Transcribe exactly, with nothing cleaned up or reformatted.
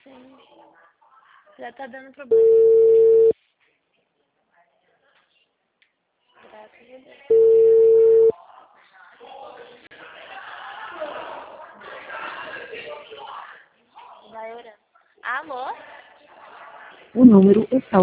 Sim. Já tá dando problema. Graças a Deus. Vai orando. Alô? O número está